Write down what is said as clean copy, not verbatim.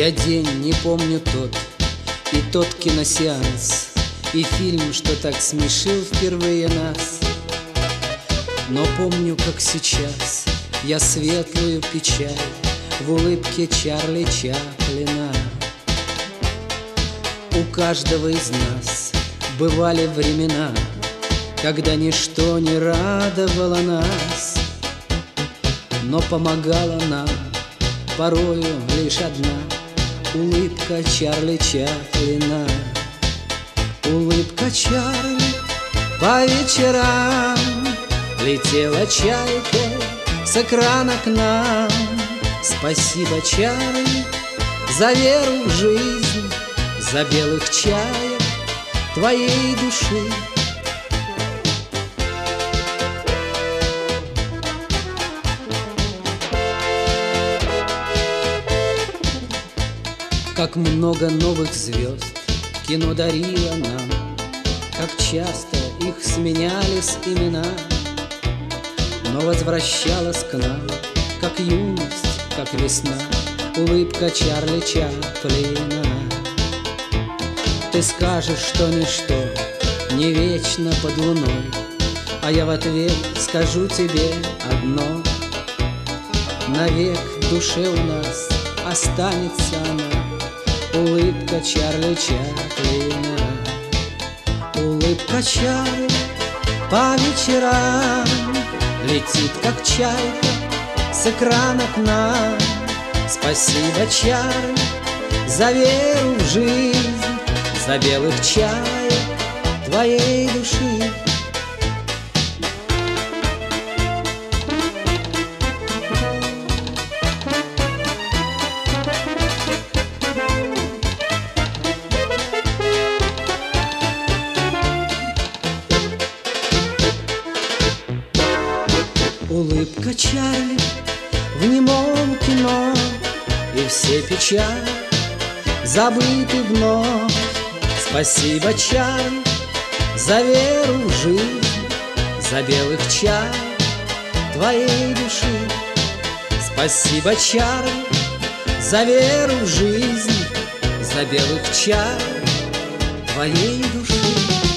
Я день не помню тот, и тот киносеанс, и фильм, что так смешил впервые нас. Но помню, как сейчас я светлую печаль в улыбке Чарли Чаплина. У каждого из нас бывали времена, когда ничто не радовало нас, но помогала нам порою лишь одна улыбка Чарли Чаплина. Улыбка Чарли по вечерам летела чайкой с экрана к нам. Спасибо, Чарли, за веру в жизнь, за белых чаек твоей души. Как много новых звезд кино дарило нам, как часто их сменялись имена, но возвращалась к нам, как юность, как весна, улыбка Чарли Чаплина. Ты скажешь, что ничто не вечно под луной, а я в ответ скажу тебе одно: навек в душе у нас останется она, улыбка Чарли Чаплина. Улыбка Чарли по вечерам летит, как чайка, с экрана к нам. Спасибо, Чарли, за веру в жизнь, за белых чаек твоей души. Улыбка Чарли в немом кино, и все печали забыты вновь. Спасибо, Чарли, за веру в жизнь, за белых чаек твоей души. Спасибо, Чарли, за веру в жизнь, за белых чаек твоей души.